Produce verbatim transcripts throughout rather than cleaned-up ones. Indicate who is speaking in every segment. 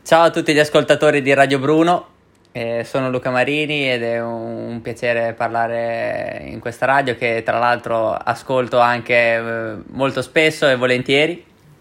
Speaker 1: Ciao a tutti gli ascoltatori di Radio Bruno, eh, sono Luca Marini ed è un, un piacere parlare in questa radio che tra l'altro ascolto anche eh, molto spesso e volentieri.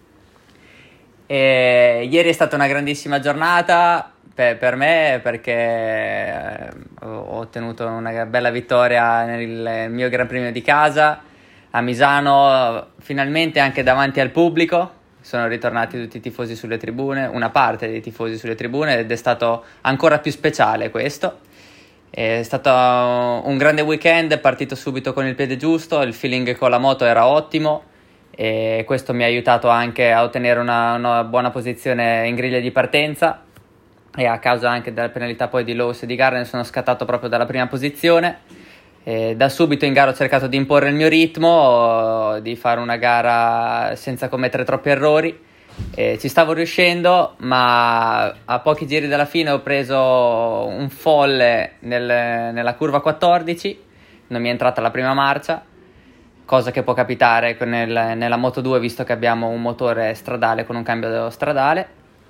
Speaker 1: E ieri è stata una grandissima giornata per, per me perché eh, ho ottenuto una bella vittoria nel mio Gran Premio di casa a Misano, finalmente anche davanti al pubblico. Sono ritornati tutti i tifosi sulle tribune, una parte dei tifosi sulle tribune, ed è stato ancora più speciale questo. È stato un grande weekend, è partito subito con il piede giusto, il feeling con la moto era ottimo e questo mi ha aiutato anche a ottenere una, una buona posizione in griglia di partenza, e a causa anche della penalità poi di Lowes e di Garner sono scattato proprio dalla prima posizione. E da subito in gara ho cercato di imporre il mio ritmo, di fare una gara senza commettere troppi errori, e ci stavo riuscendo, ma a pochi giri dalla fine ho preso un folle nel, nella curva quattordici, non mi è entrata la prima marcia, cosa che può capitare nel, nella Moto due visto che abbiamo un motore stradale con un cambio stradale,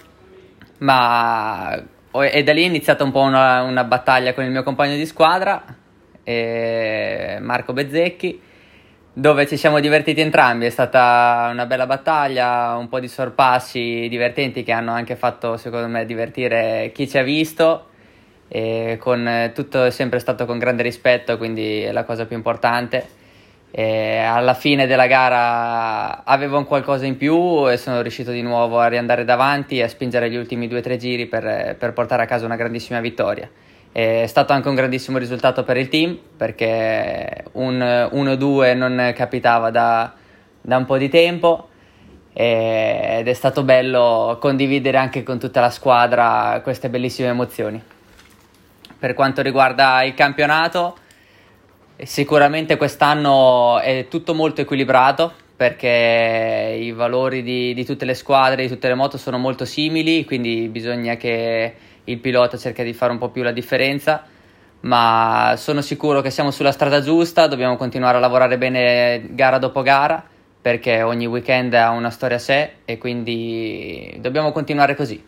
Speaker 1: ma e da lì è iniziata un po' una, una battaglia con il mio compagno di squadra, e Marco Bezzecchi, dove ci siamo divertiti entrambi. È stata una bella battaglia, un po' di sorpassi divertenti che hanno anche fatto secondo me divertire chi ci ha visto, e con tutto è sempre stato con grande rispetto, quindi è la cosa più importante. E alla fine della gara avevo un qualcosa in più e sono riuscito di nuovo a riandare davanti e a spingere gli ultimi due o tre giri per, per portare a casa una grandissima vittoria. È stato anche un grandissimo risultato per il team, perché un uno due non capitava da, da un po' di tempo, ed è stato bello condividere anche con tutta la squadra queste bellissime emozioni. Per quanto riguarda il campionato, sicuramente quest'anno è tutto molto equilibrato, perché i valori di, di tutte le squadre, di tutte le moto sono molto simili, quindi bisogna che il pilota cerca di fare un po' più la differenza, ma sono sicuro che siamo sulla strada giusta. Dobbiamo continuare a lavorare bene gara dopo gara, perché ogni weekend ha una storia a sé e quindi dobbiamo continuare così.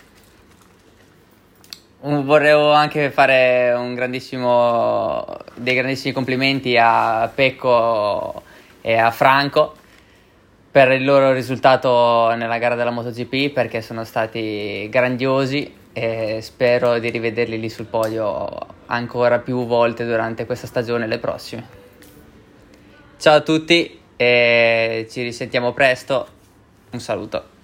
Speaker 1: Un, vorrei anche fare un grandissimo, dei grandissimi complimenti a Pecco e a Franco per il loro risultato nella gara della MotoGP, perché sono stati grandiosi e spero di rivederli lì sul podio ancora più volte durante questa stagione e le prossime. Ciao a tutti e ci risentiamo presto, un saluto.